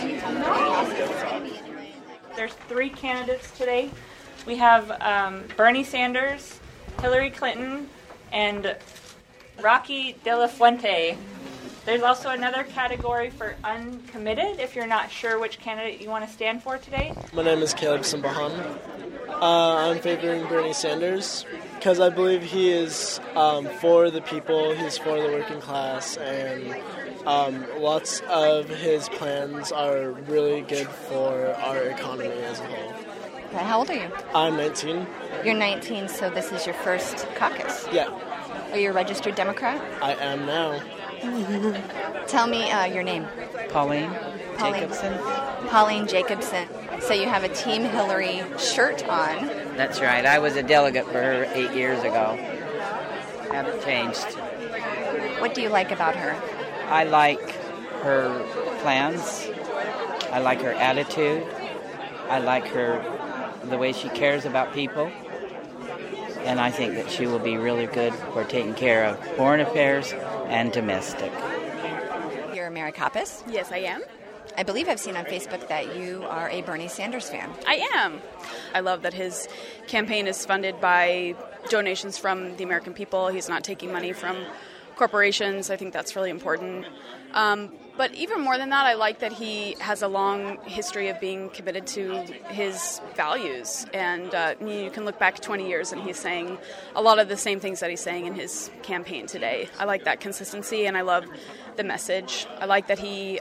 There's 3 candidates today. We have Bernie Sanders, Hillary Clinton, and Rocky De La Fuente. There's also another category for uncommitted, if you're not sure which candidate you want to stand for today. My name is Caleb Simbahan. I'm favoring Bernie Sanders because I believe he is for the people, he's for the working class, and lots of his plans are really good for our economy as a whole. How old are you? I'm 19. You're 19, so this is your first caucus. Yeah. Are you a registered Democrat? I am now. Tell me your name. Pauline Jacobson. Pauline Jacobson. So you have a Team Hillary shirt on. That's right. I was a delegate for her 8 years ago. Haven't changed. What do you like about her? I like her plans. I like her attitude. I like the way she cares about people. And I think that she will be really good for taking care of foreign affairs and domestic. You're Mary Koppes? Yes, I am. I believe I've seen on Facebook that you are a Bernie Sanders fan. I am. I love that his campaign is funded by donations from the American people. He's not taking money from corporations. I think that's really important. But even more than that, I like that he has a long history of being committed to his values. And you can look back 20 years and he's saying a lot of the same things that he's saying in his campaign today. I like that consistency, and I love the message. I like that he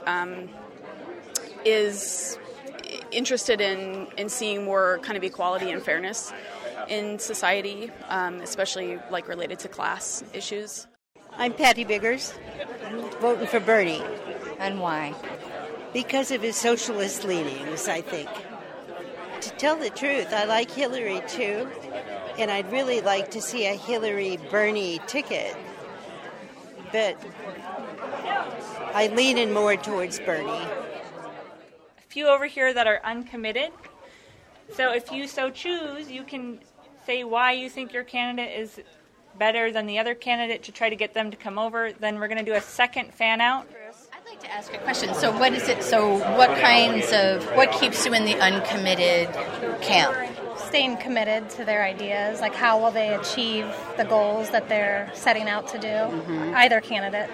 is interested in seeing more kind of equality and fairness in society, especially like related to class issues. I'm Patty Biggers, voting for Bernie. And why? Because of his socialist leanings, I think. To tell the truth, I like Hillary too, and I'd really like to see a Hillary-Bernie ticket. But I lean in more towards Bernie. A few over here that are uncommitted. So if you so choose, you can say why you think your candidate is better than the other candidate to try to get them to come over. Then we're going to do a second fan out. I'd like to ask a question. So what is it? So what keeps you in the uncommitted camp? Staying committed to their ideas, like how will they achieve the goals that they're setting out to do, either candidate.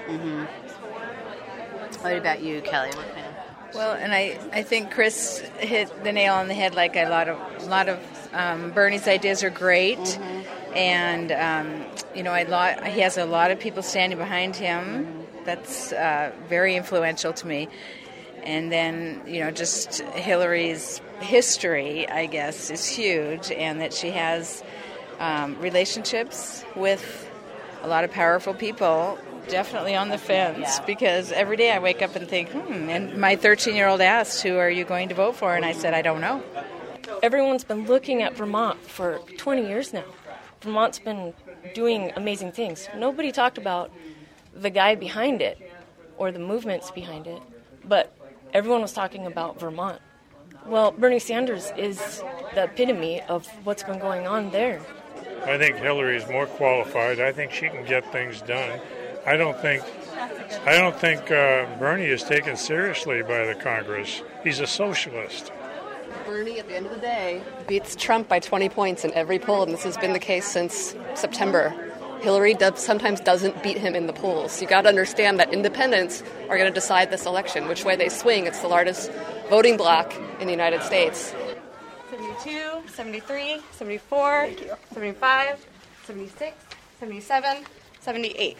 What about you, Kelly? What kind of? Well, and I think Chris hit the nail on the head. Like a lot of Bernie's ideas are great, and he has a lot of people standing behind him. That's very influential to me. And then, just Hillary's history, I guess, is huge, and that she has relationships with a lot of powerful people. Definitely on the fence, because every day I wake up and think, and my 13-year-old asked, who are you going to vote for? And I said, I don't know. Everyone's been looking at Vermont for 20 years now. Vermont's been doing amazing things. Nobody talked about the guy behind it or the movements behind it, but everyone was talking about Vermont. Well, Bernie Sanders is the epitome of what's been going on there. I think Hillary is more qualified. I think she can get things done. I don't think Bernie is taken seriously by the Congress. He's a socialist. Bernie, at the end of the day, beats Trump by 20 points in every poll, and this has been the case since September. Hillary sometimes doesn't beat him in the polls. You got to understand that independents are going to decide this election. Which way they swing, it's the largest voting bloc in the United States. 72, 73, 74, 75, 76, 77, 78.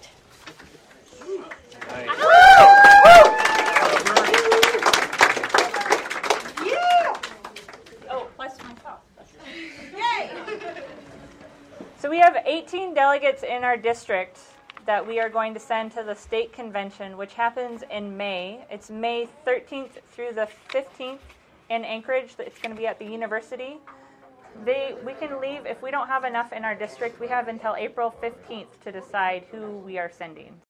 So we have 18 delegates in our district that we are going to send to the state convention, which happens in May. It's May 13th through the 15th in Anchorage. It's going to be at the university. We can leave if we don't have enough in our district. We have until April 15th to decide who we are sending.